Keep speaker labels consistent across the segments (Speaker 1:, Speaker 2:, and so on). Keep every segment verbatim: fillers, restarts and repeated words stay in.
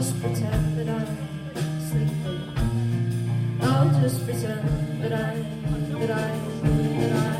Speaker 1: just pretend that I'm sleeping. I'll just pretend that I, that I, that I, that I.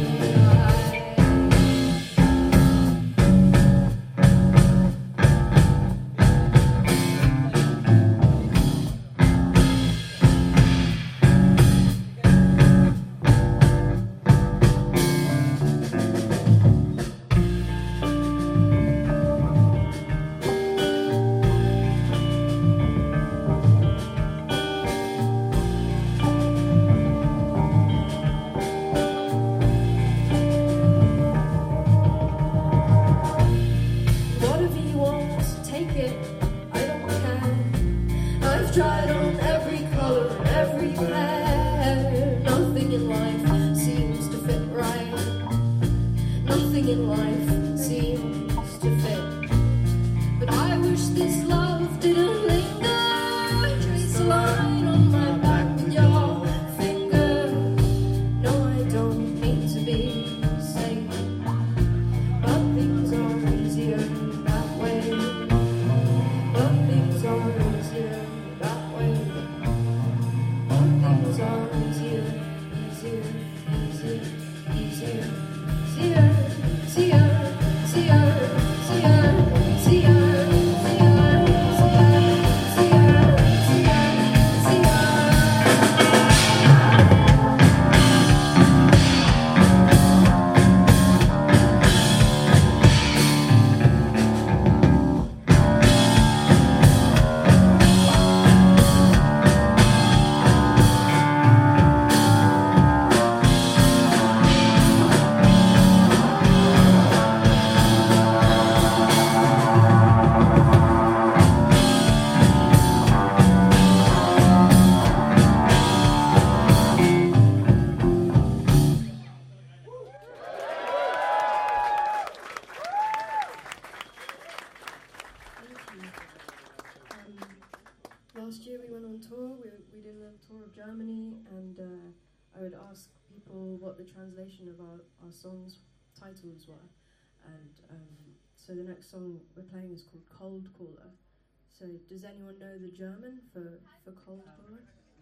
Speaker 1: Last year we went on tour, we, we did a tour of Germany, and uh, I would ask people what the translation of our, our songs' titles were. And um, so the next song we're playing is called Cold Caller. So does anyone know the German for, for Cold Caller?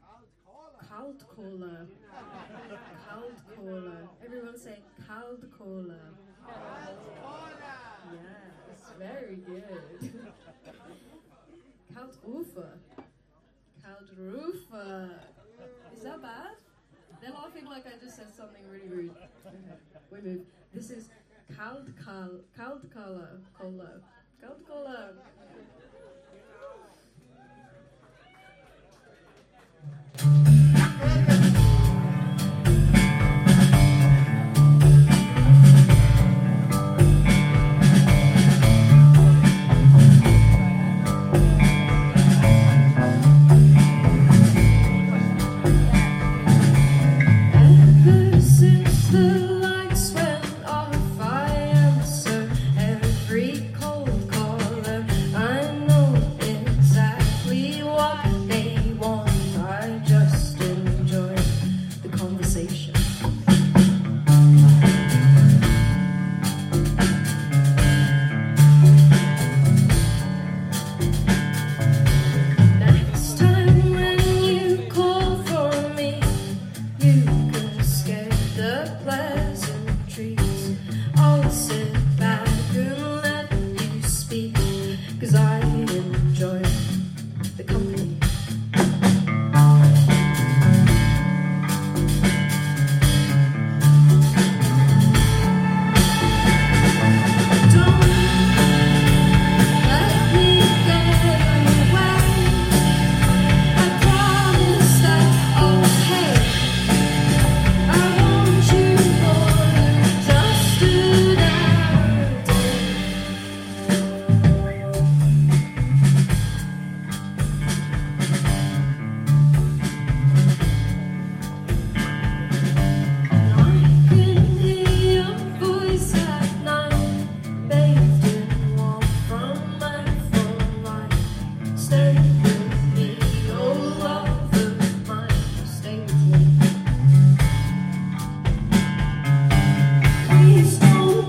Speaker 1: Kalt Caller. Kalt Caller. Everyone say Kalt Caller. Yes, very good. Kalt Rufer. Kalt Rufer. Is that bad? They're laughing like I just said something really rude. Okay, we move. This is Kalt Kal Kalt Caller. Caller. Kalt Caller.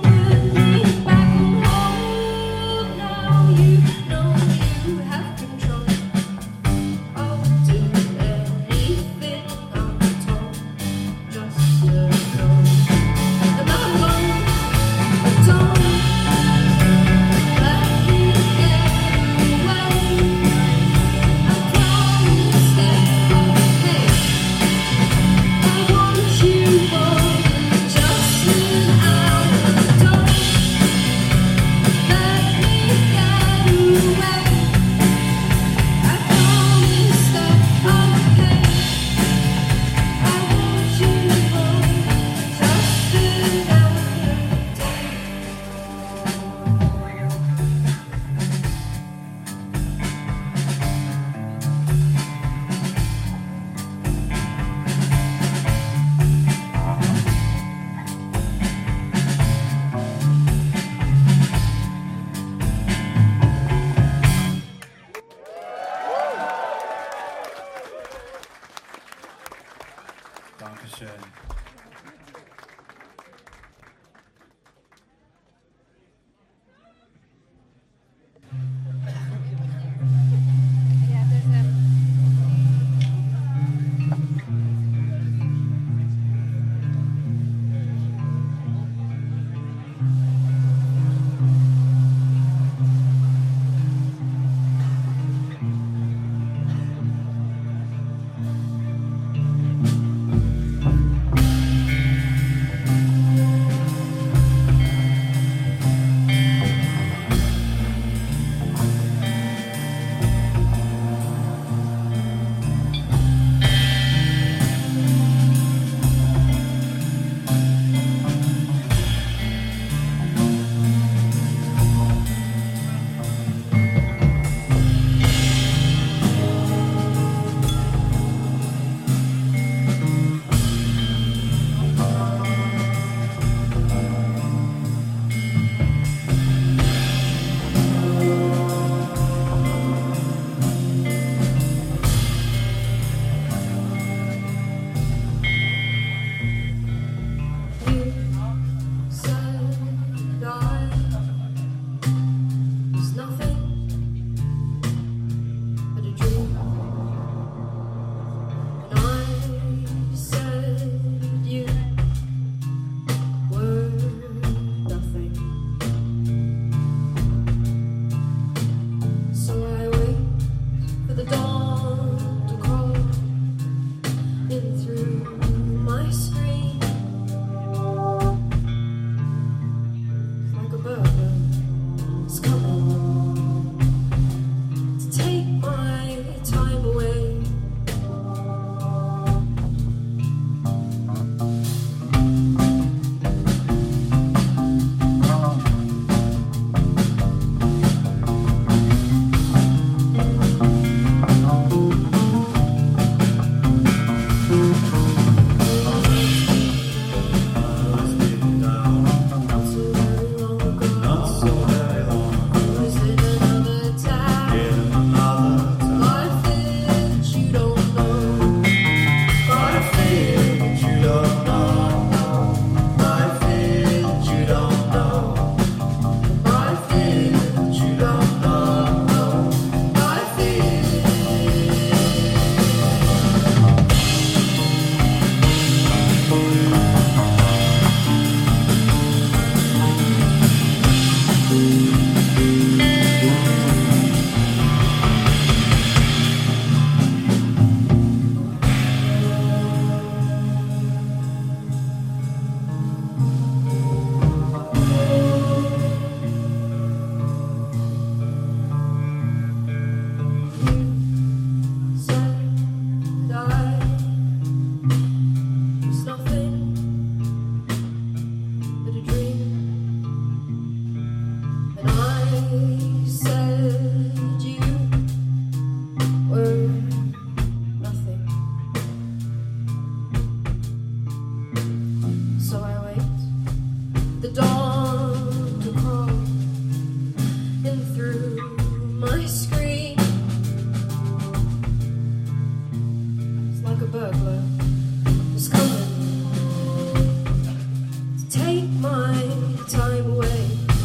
Speaker 1: Control. screen. It's like a burglar is coming to take my time away.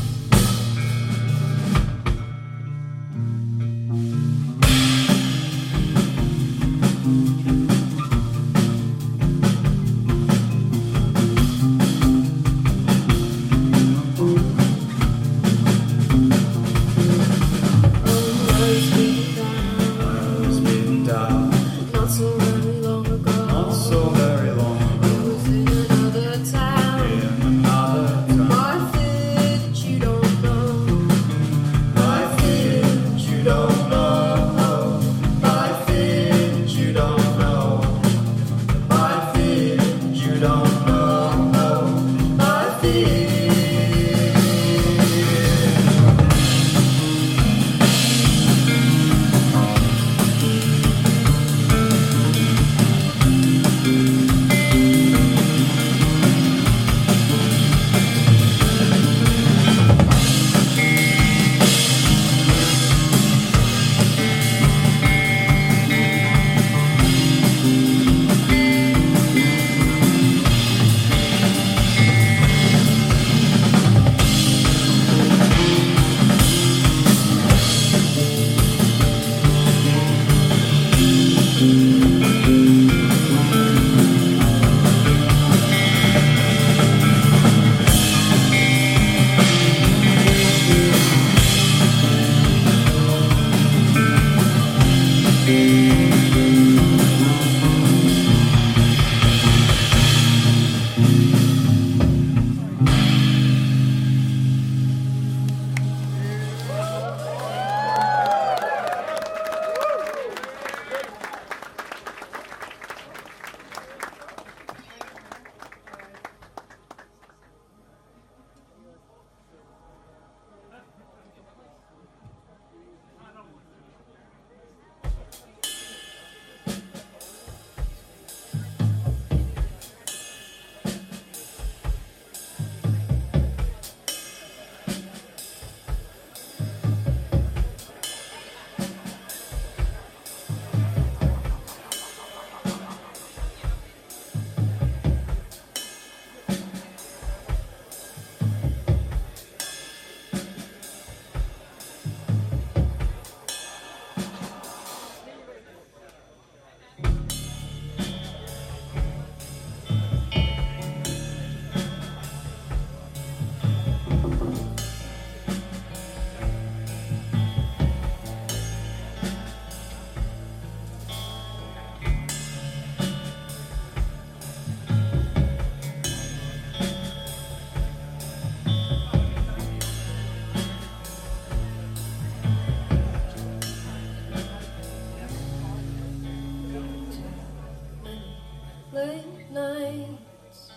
Speaker 1: Late nights,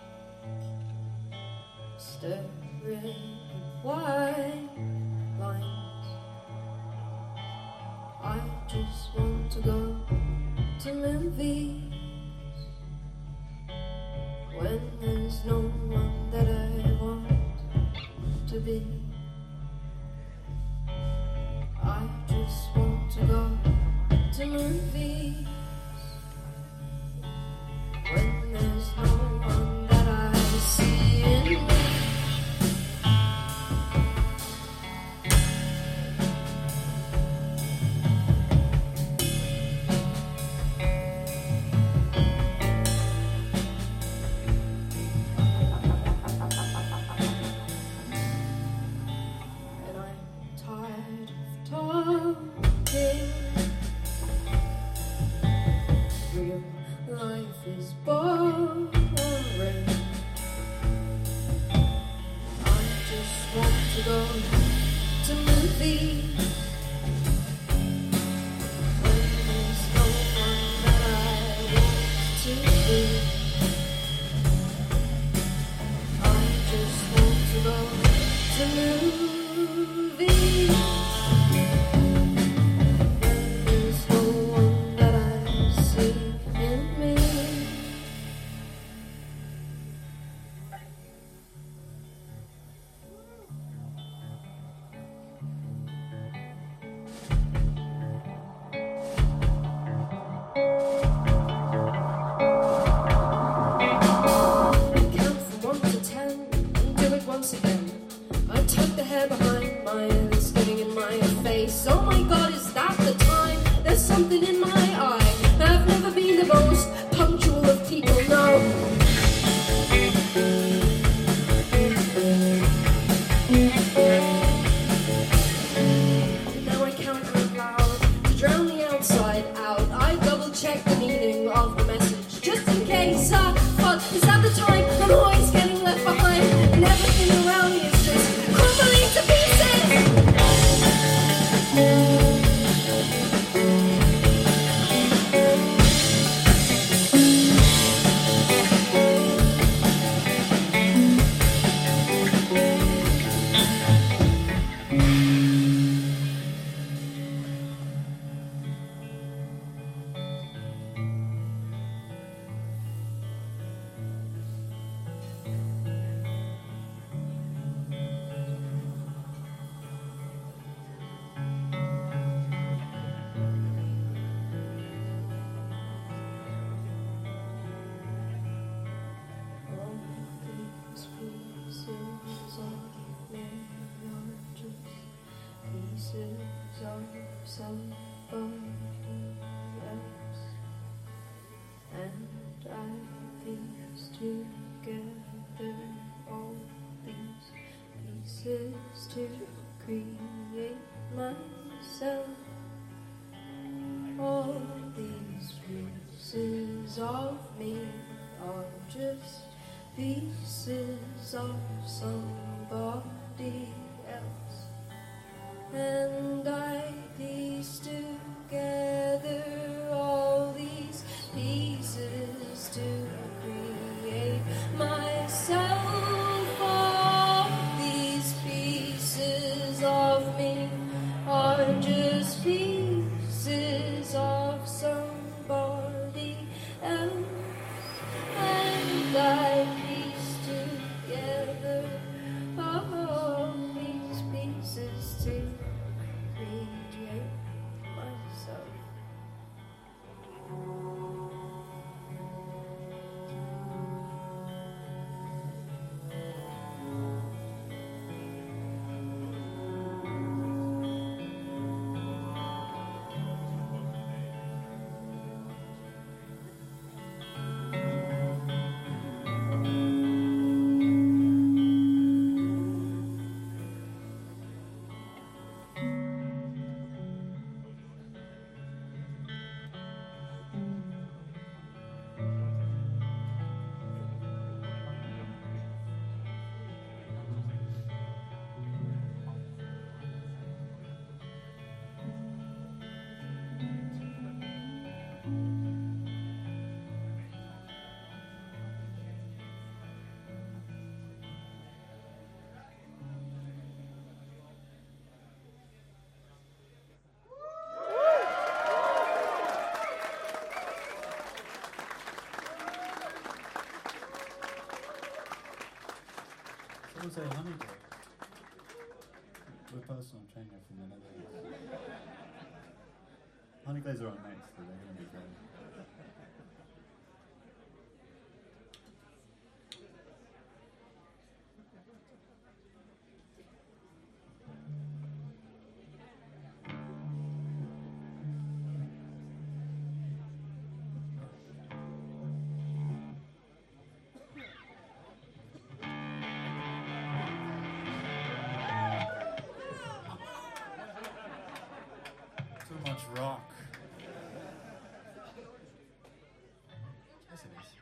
Speaker 1: staring at white lines. I just want to go to movies when there's no one that I want to be. I just want to go to movies when there's no one that I see in me. And I'm tired of talking. Real life is boring. I just want to go to movies when there's no one that I want to be. I just want to go to movies when there's no one that I see in me. something in my eye. I've never been the most punctual of people, no. Now I count out loud to drown the outside out. I double check the meaning of the message just in case. Uh, but is that the time I'm always getting left behind, and everything around me is just crumbling to pieces? To create myself, all these pieces of me are just pieces of somebody else, and I piece together all these pieces to create myself. Of me are just pieces of somebody else, and I piece together all these pieces to create myself.
Speaker 2: Someone say Honeyglaze. We're personal trainer from the Netherlands. Honeyglaze are on next, so they're going to be great. Too much rock. Yes, it is.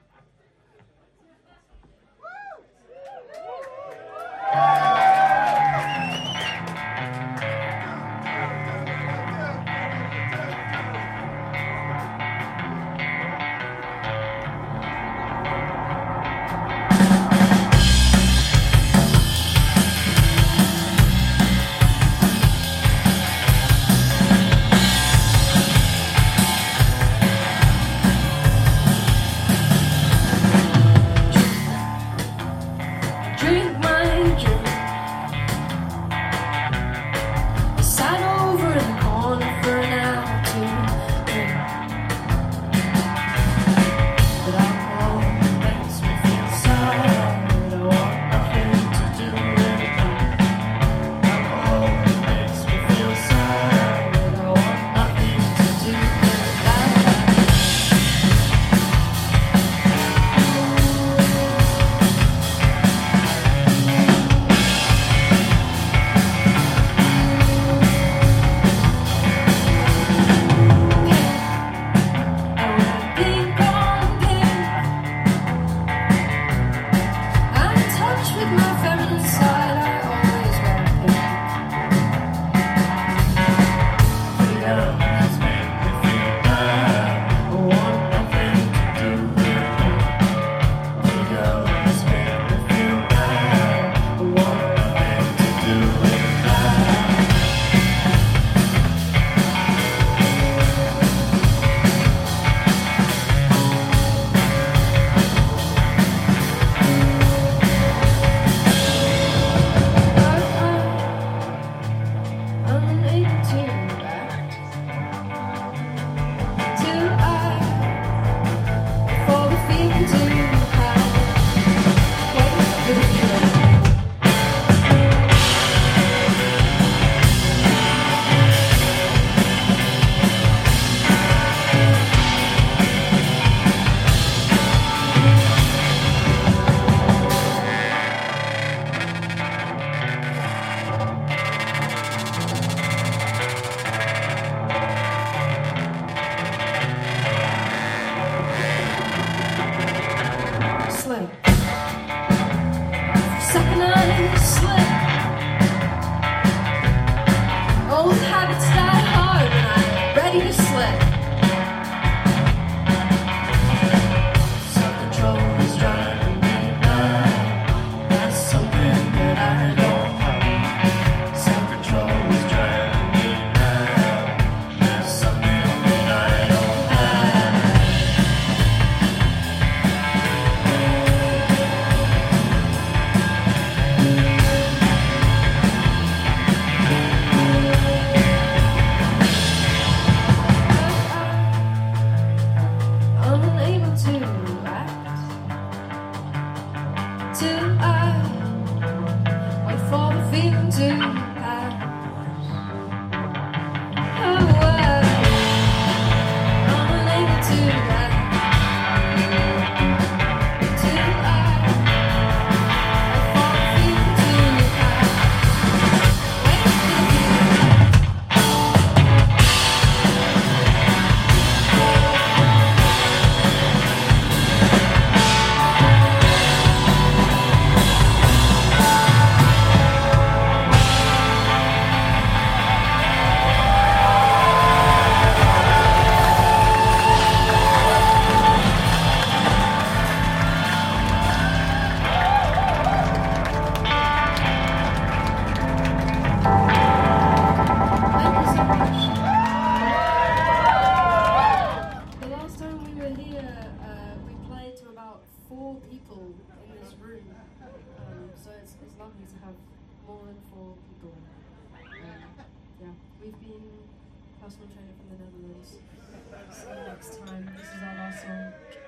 Speaker 1: it's, it's lovely to have more than four people. Um, yeah, we've been personal trainer from the Netherlands. See you next time. This is our last song.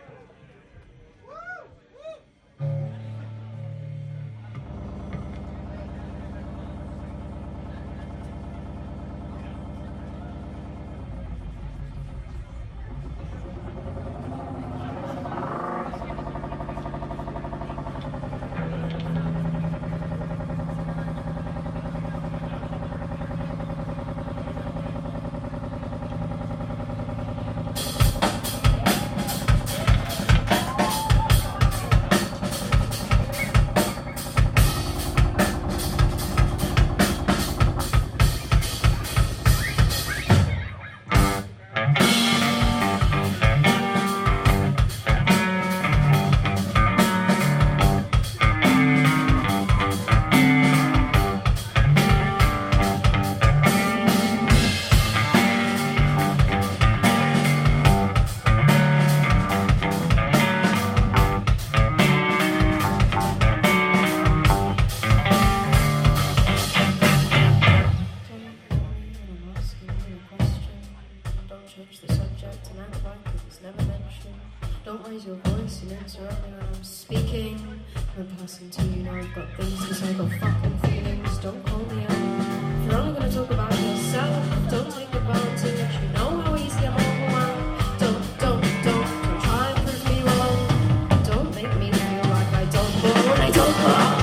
Speaker 1: The subject and act like it's never mentioned. Don't raise your voice and interrupt me when I'm speaking. I'm a person too, you know I've got things to say, got fucking feelings. Don't call me out. If you're only gonna talk about yourself, don't take advantage. You know how easy I'm overwhelmed. Don't, don't, don't, don't try and prove me wrong. Don't make me feel like I don't belong when I don't belong.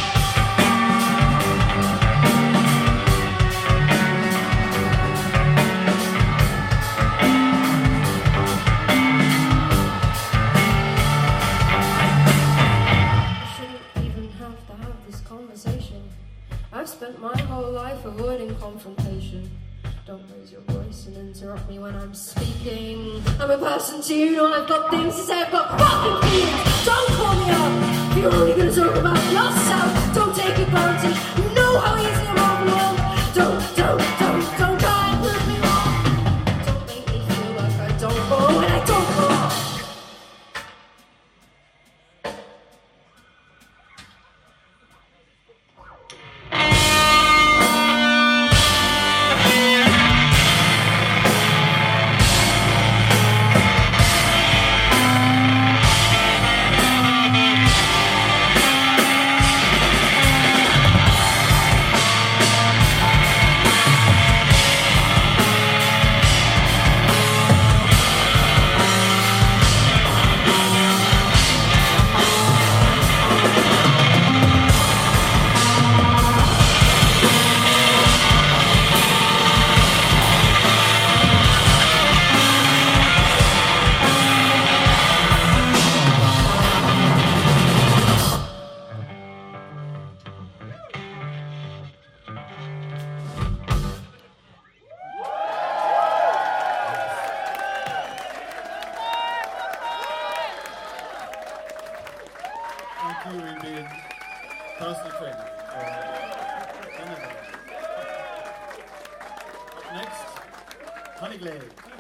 Speaker 1: I've spent my whole life avoiding confrontation. Don't raise your voice and interrupt me when I'm speaking. I'm a person too, you know I've got things to say, I've got fucking feelings. Don't call me up. You're only gonna talk about yourself. Don't take advantage. You know how easy I'm overwhelmed. Don't, don't, don't, don't try and prove me wrong. Don't make me feel like I don't belong when I don't belong.
Speaker 2: Thank you, indeed. Personal trainer. Uh, Next, Honeyglade.